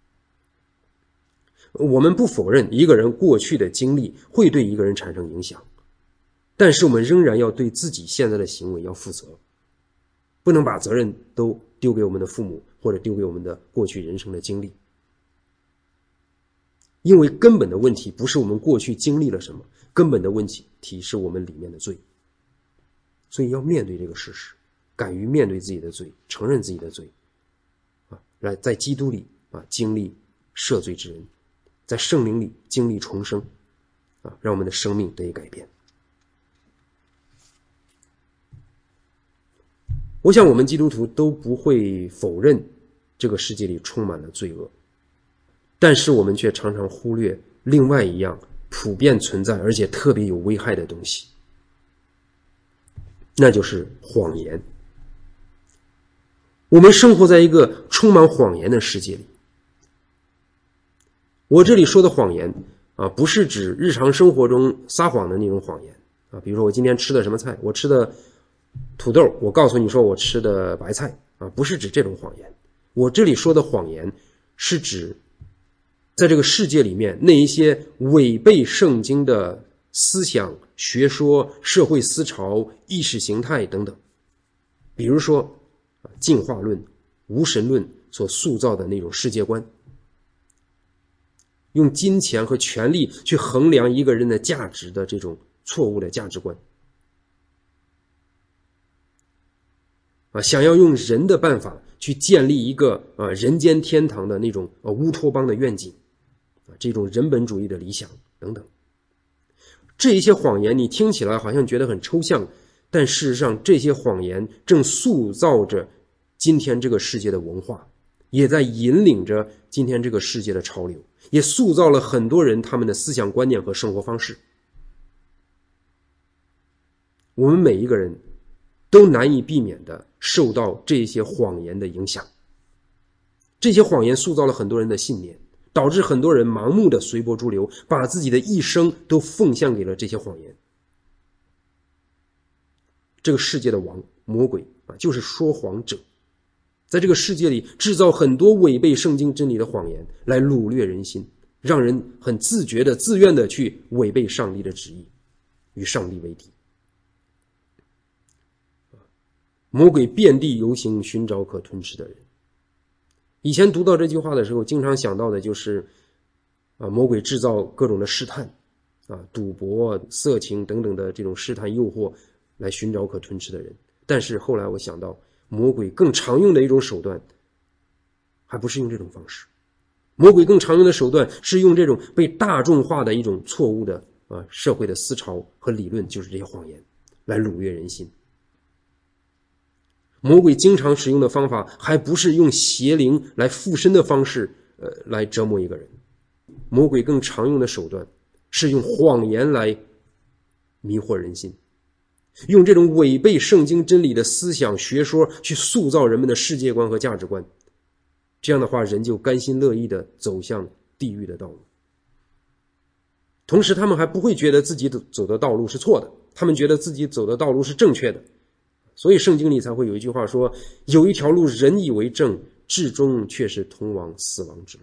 我们不否认一个人过去的经历会对一个人产生影响，但是我们仍然要对自己现在的行为要负责，不能把责任都丢给我们的父母，或者丢给我们的过去人生的经历。因为根本的问题不是我们过去经历了什么，根本的问题是我们里面的罪。所以要面对这个事实，敢于面对自己的罪，承认自己的罪啊，来在基督里啊经历赦罪之恩，在圣灵里经历重生啊，让我们的生命得以改变。我想我们基督徒都不会否认这个世界里充满了罪恶，但是我们却常常忽略另外一样普遍存在而且特别有危害的东西，那就是谎言。我们生活在一个充满谎言的世界里。我这里说的谎言啊，不是指日常生活中撒谎的那种谎言啊，比如说我今天吃的什么菜，我吃的土豆，我告诉你说我吃的白菜啊，不是指这种谎言。我这里说的谎言是指在这个世界里面那一些违背圣经的思想、学说、社会思潮、意识形态等等，比如说进化论、无神论所塑造的那种世界观，用金钱和权力去衡量一个人的价值的这种错误的价值观啊，想要用人的办法去建立一个啊人间天堂的那种啊乌托邦的愿景啊，这种人本主义的理想等等。这一些谎言你听起来好像觉得很抽象，但事实上这些谎言正塑造着今天这个世界的文化，也在引领着今天这个世界的潮流，也塑造了很多人他们的思想观念和生活方式。我们每一个人都难以避免地受到这些谎言的影响。这些谎言塑造了很多人的信念，导致很多人盲目的随波逐流，把自己的一生都奉献给了这些谎言。这个世界的王魔鬼啊，就是说谎者，在这个世界里制造很多违背圣经真理的谎言，来掳掠人心，让人很自觉的、自愿的去违背上帝的旨意，与上帝为敌。魔鬼遍地游行，寻找可吞吃的人。以前读到这句话的时候，经常想到的就是啊，魔鬼制造各种的试探啊，赌博、色情等等的这种试探诱惑，来寻找可吞吃的人。但是后来我想到，魔鬼更常用的一种手段还不是用这种方式，魔鬼更常用的手段是用这种被大众化的一种错误的啊社会的思潮和理论，就是这些谎言，来掳掠人心。魔鬼经常使用的方法还不是用邪灵来附身的方式呃，来折磨一个人，魔鬼更常用的手段是用谎言来迷惑人心，用这种违背圣经真理的思想学说去塑造人们的世界观和价值观。这样的话，人就甘心乐意地走向地狱的道路。同时他们还不会觉得自己走的道路是错的，他们觉得自己走的道路是正确的。所以圣经里才会有一句话说，有一条路人以为正，至终却是通往死亡之路。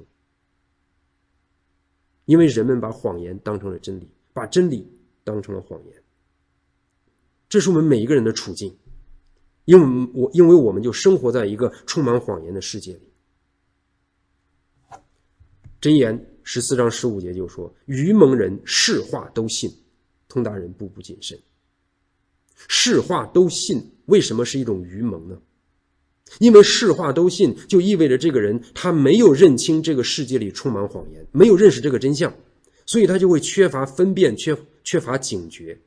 因为人们把谎言当成了真理，把真理当成了谎言。这是我们每一个人的处境，因为我因为我们就生活在一个充满谎言的世界里。 箴言十四章十五节就说，愚蒙人是话都信，通达人步步谨慎。是话都信，为什么是一种愚蒙呢？因为是话都信，就意味着这个人他没有认清这个世界里充满谎言，没有认识这个真相，所以他就会缺乏分辨，缺缺乏警觉。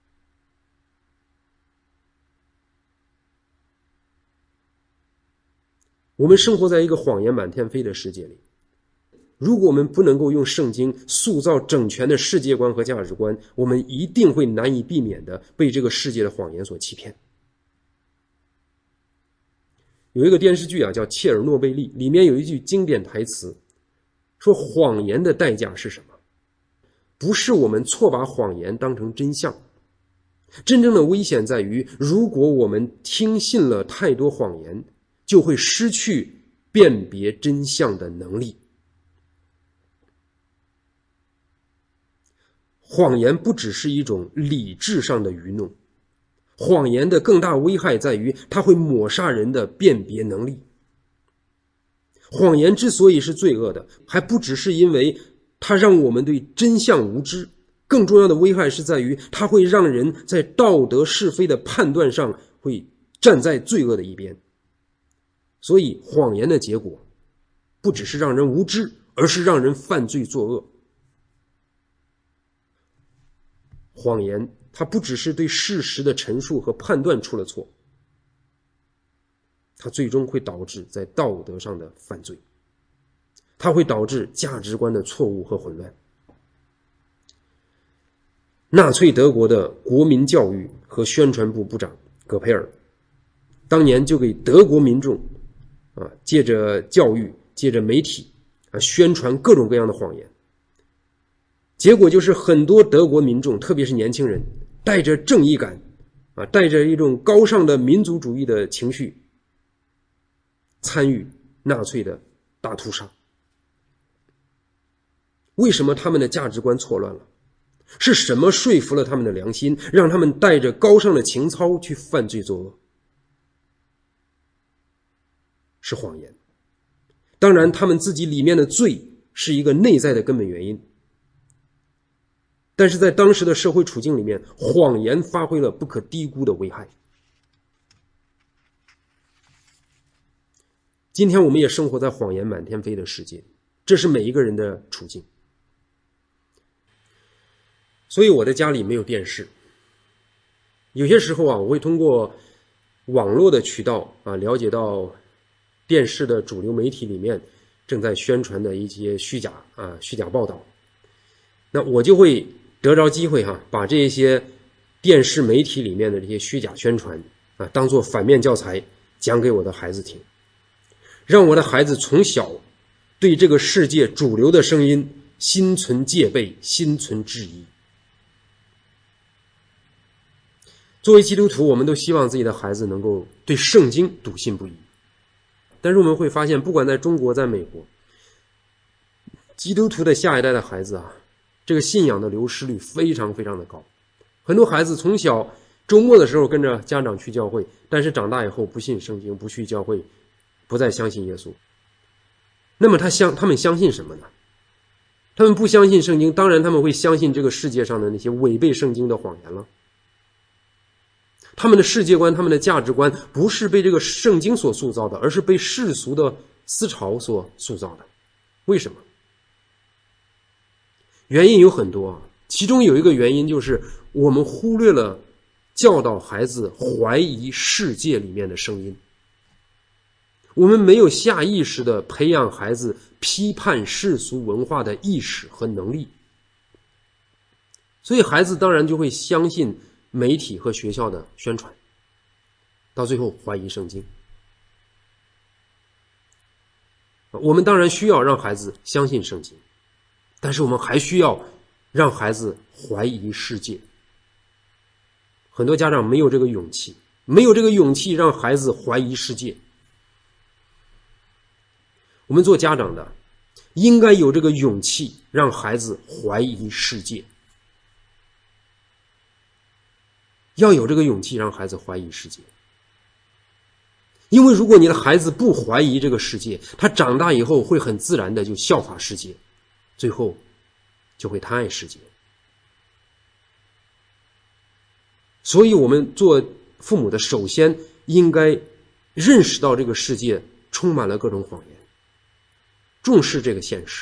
我们生活在一个谎言满天飞的世界里，如果我们不能够用圣经塑造整全的世界观和价值观，我们一定会难以避免的被这个世界的谎言所欺骗。有一个电视剧啊，叫《切尔诺贝利》，里面有一句经典台词，说谎言的代价是什么？不是我们错把谎言当成真相，真正的危险在于，如果我们听信了太多谎言，就会失去辨别真相的能力。谎言不只是一种理智上的愚弄，谎言的更大危害在于它会抹杀人的辨别能力。谎言之所以是罪恶的，还不只是因为它让我们对真相无知，更重要的危害是在于它会让人在道德是非的判断上会站在罪恶的一边。所以谎言的结果不只是让人无知，而是让人犯罪作恶。谎言它不只是对事实的陈述和判断出了错，它最终会导致在道德上的犯罪，它会导致价值观的错误和混乱。纳粹德国的国民教育和宣传部部长葛培尔当年就给德国民众啊，借着教育，借着媒体啊，宣传各种各样的谎言。结果就是很多德国民众，特别是年轻人，带着正义感啊，带着一种高尚的民族主义的情绪，参与纳粹的大屠杀。为什么他们的价值观错乱了？是什么说服了他们的良心，让他们带着高尚的情操去犯罪作恶？是谎言。当然他们自己里面的罪是一个内在的根本原因，但是在当时的社会处境里面，谎言发挥了不可低估的危害。今天我们也生活在谎言满天飞的世界，这是每一个人的处境。所以我的家里没有电视，有些时候啊，我会通过网络的渠道啊，了解到电视的主流媒体里面正在宣传的一些虚假啊虚假报道，那我就会得着机会哈、啊，把这些电视媒体里面的这些虚假宣传啊，当做反面教材讲给我的孩子听，让我的孩子从小对这个世界主流的声音心存戒备，心存质疑。作为基督徒，我们都希望自己的孩子能够对圣经笃信不疑，但是我们会发现，不管在中国在美国，基督徒的下一代的孩子啊，这个信仰的流失率非常非常的高。很多孩子从小周末的时候跟着家长去教会，但是长大以后不信圣经，不去教会，不再相信耶稣。那么他相他们相信什么呢？他们不相信圣经，当然他们会相信这个世界上的那些违背圣经的谎言了。他们的世界观，他们的价值观不是被这个圣经所塑造的，而是被世俗的思潮所塑造的。为什么？原因有很多啊，其中有一个原因就是我们忽略了教导孩子怀疑世界里面的声音，我们没有下意识地培养孩子批判世俗文化的意识和能力，所以孩子当然就会相信媒体和学校的宣传，到最后怀疑圣经。我们当然需要让孩子相信圣经，但是我们还需要让孩子怀疑世界。很多家长没有这个勇气，没有这个勇气让孩子怀疑世界。我们做家长的应该有这个勇气让孩子怀疑世界，要有这个勇气让孩子怀疑世界。 因为如果你的孩子不怀疑这个世界，他长大以后会很自然的就效法世界，最后就会贪爱世界。所以我们做父母的，首先应该认识到这个世界充满了各种谎言，重视这个现实。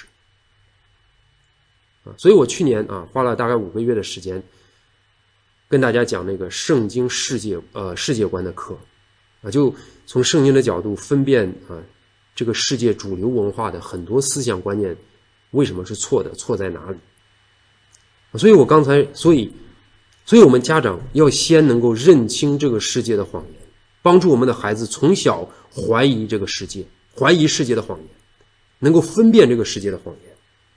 啊，所以我去年啊花了大概五个月的时间，跟大家讲那个圣经世界呃世界观的课，啊，就从圣经的角度分辨啊这个世界主流文化的很多思想观念为什么是错的，错在哪里。所以我刚才所以所以我们家长要先能够认清这个世界的谎言，帮助我们的孩子从小怀疑这个世界，怀疑世界的谎言，能够分辨这个世界的谎言。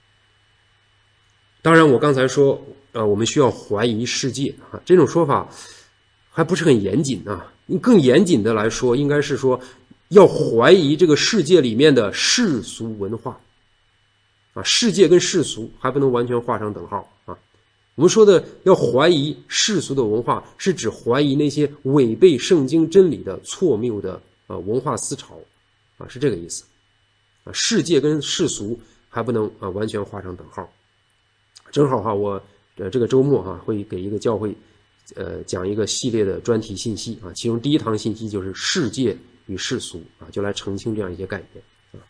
当然我刚才说呃，我们需要怀疑世界啊，这种说法还不是很严谨啊。更严谨的来说，应该是说要怀疑这个世界里面的世俗文化啊，世界跟世俗还不能完全画上等号啊。我们说的要怀疑世俗的文化，是指怀疑那些违背圣经真理的错谬的呃文化思潮啊，是这个意思啊。世界跟世俗还不能啊完全画上等号。正好哈，我呃这个周末哈会给一个教会呃讲一个系列的专题信息啊，其中第一堂信息就是世界与世俗啊，就来澄清这样一些概念啊。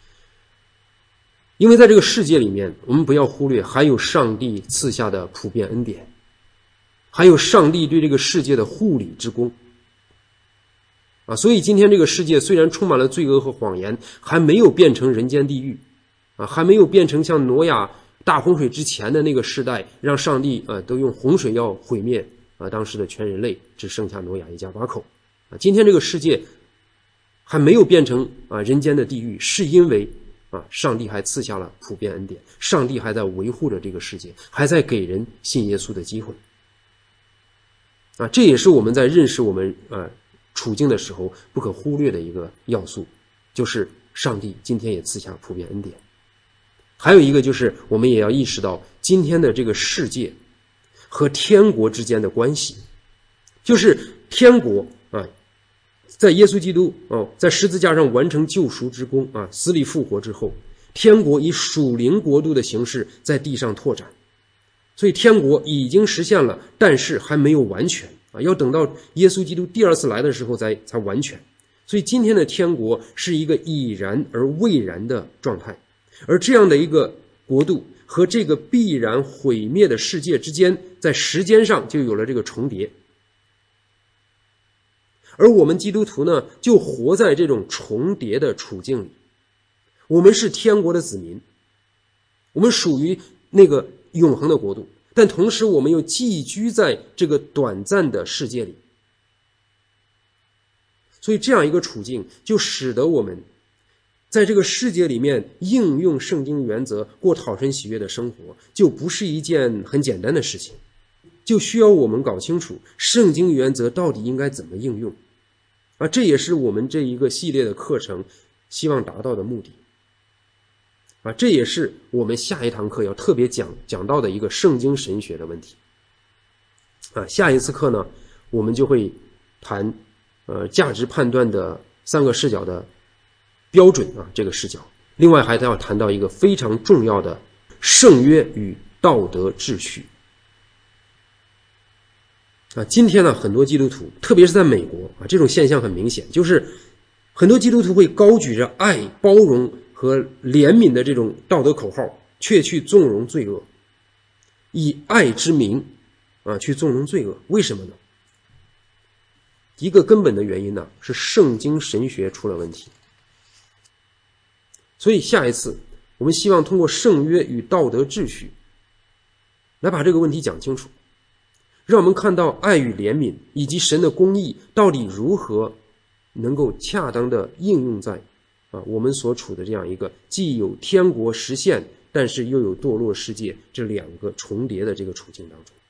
因为在这个世界里面，我们不要忽略还有上帝赐下的普遍恩典，还有上帝对这个世界的护理之功啊。所以今天这个世界虽然充满了罪恶和谎言，还没有变成人间地狱啊，还没有变成像挪亚大洪水之前的那个时代，让上帝呃都用洪水要毁灭啊当时的全人类，只剩下挪亚一家八口啊。今天这个世界还没有变成啊人间的地狱，是因为啊上帝还赐下了普遍恩典，上帝还在维护着这个世界，还在给人信耶稣的机会啊。这也是我们在认识我们呃处境的时候不可忽略的一个要素，就是上帝今天也赐下普遍恩典。还有一个就是我们也要意识到今天的这个世界和天国之间的关系，就是天国啊，在耶稣基督哦，在十字架上完成救赎之功啊，死里复活之后，天国以属灵国度的形式在地上拓展，所以天国已经实现了，但是还没有完全啊，要等到耶稣基督第二次来的时候才才完全。所以今天的天国是一个已然而未然的状态。而这样的一个国度和这个必然毁灭的世界之间，在时间上就有了这个重叠。而我们基督徒呢，就活在这种重叠的处境里。我们是天国的子民，我们属于那个永恒的国度，但同时我们又寄居在这个短暂的世界里。所以这样一个处境就使得我们在这个世界里面应用圣经原则，过讨神喜悦的生活，就不是一件很简单的事情，就需要我们搞清楚圣经原则到底应该怎么应用啊，这也是我们这一个系列的课程希望达到的目的啊，这也是我们下一堂课要特别讲讲到的一个圣经神学的问题啊。下一次课呢，我们就会谈呃价值判断的三个视角的标准啊，这个视角。另外还要谈到一个非常重要的圣约与道德秩序啊。今天呢，很多基督徒，特别是在美国啊，这种现象很明显，就是很多基督徒会高举着爱、包容和怜悯的这种道德口号，却去纵容罪恶，以爱之名啊去纵容罪恶。为什么呢？一个根本的原因呢，是圣经神学出了问题。所以下一次我们希望通过圣约与道德秩序来把这个问题讲清楚，让我们看到爱与怜悯以及神的公义到底如何能够恰当的应用在啊我们所处的这样一个既有天国实现但是又有堕落世界这两个重叠的这个处境当中。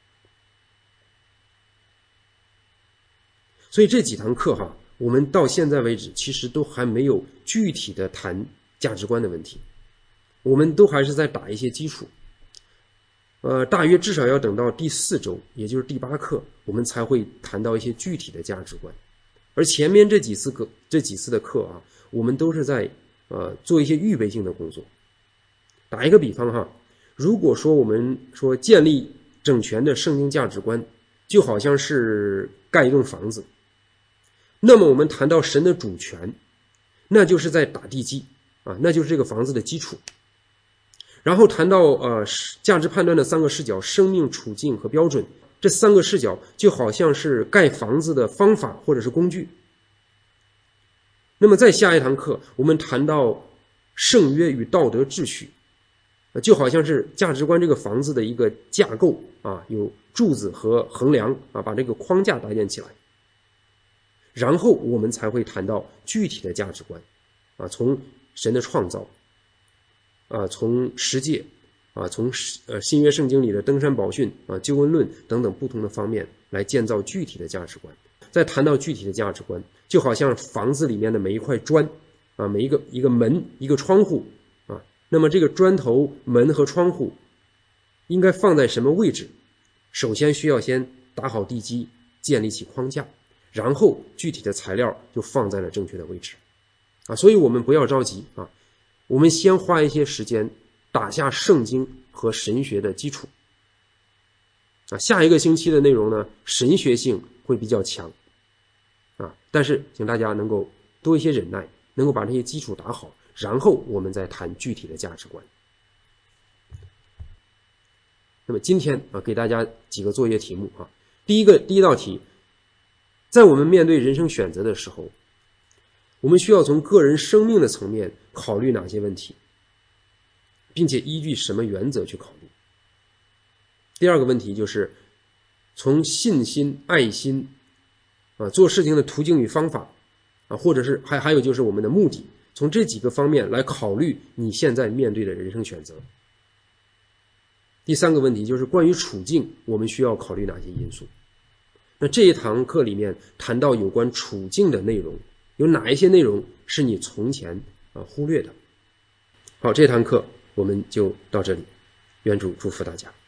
所以这几堂课哈，我们到现在为止其实都还没有具体的谈价值观的问题，我们都还是在打一些基础，呃，大约至少要等到第四周，也就是第八课，我们才会谈到一些具体的价值观。 而前面这几次课这几次的课啊，我们都是在呃做一些预备性的工作。打一个比方哈，如果说我们说建立整全的圣经价值观，就好像是盖一栋房子，那么我们谈到神的主权，那就是在打地基啊，那就是这个房子的基础。然后谈到呃价值判断的三个视角，生命、处境和标准，这三个视角就好像是盖房子的方法或者是工具。那么在下一堂课，我们谈到圣约与道德秩序，就好像是价值观这个房子的一个架构啊，有柱子和横梁啊，把这个框架搭建起来。然后我们才会谈到具体的价值观啊，从神的创造啊，从十诫啊，从呃新约圣经里的登山宝训啊、救恩论等等不同的方面来建造具体的价值观。再谈到具体的价值观，就好像房子里面的每一块砖啊，每一个一个门、一个窗户啊，那么这个砖头、门和窗户应该放在什么位置？首先需要先打好地基，建立起框架，然后具体的材料就放在了正确的位置啊。所以我们不要着急啊，我们先花一些时间打下圣经和神学的基础啊。下一个星期的内容呢，神学性会比较强啊，但是请大家能够多一些忍耐，能够把这些基础打好，然后我们再谈具体的价值观。那么今天啊，给大家几个作业题目啊。第一个第一道题，在我们面对人生选择的时候，我们需要从个人生命的层面考虑哪些问题，并且依据什么原则去考虑。第二个问题就是从信心、爱心啊，做事情的途径与方法啊，或者是还还有就是我们的目的，从这几个方面来考虑你现在面对的人生选择。第三个问题就是关于处境，我们需要考虑哪些因素。那这一堂课里面谈到有关处境的内容，有哪一些内容是你从前啊忽略的？好，这堂课我们就到这里，愿主祝福大家。